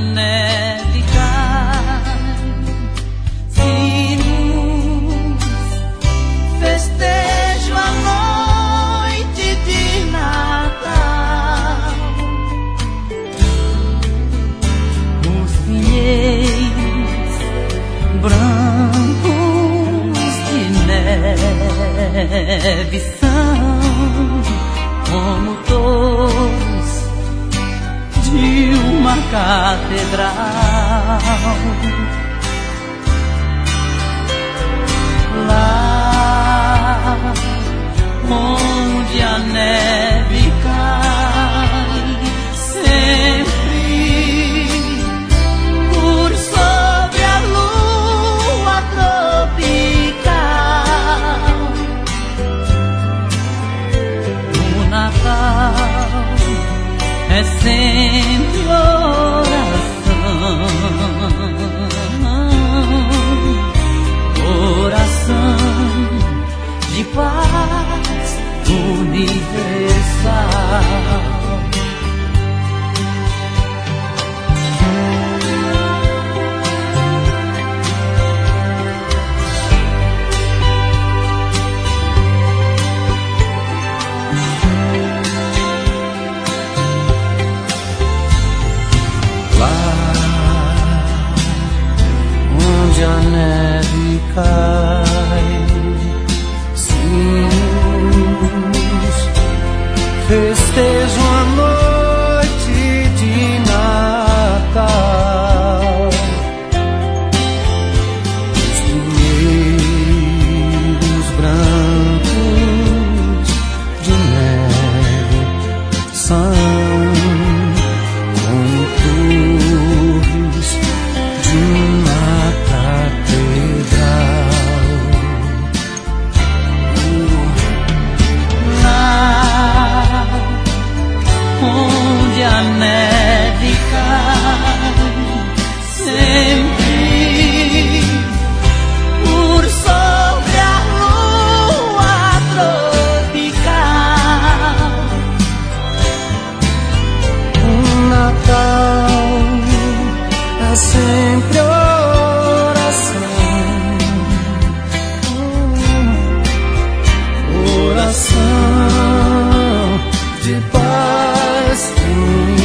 neve cai, sinos, festejo a noite de Natal. Os pinheiros brancos de neve são como tons de uma catedral. Lá onde a neve cai, sempre por sobre a lua tropical. O Natal é sempre oração de paz universal. Onde a neve cai, sinos, festejam a noite de Natal. Os pinheiros brancos de neve são como torres de uma catedral. Lá onde a neve cai, sempre por sobre a lua tropical. O Natal é sempre oração de paz.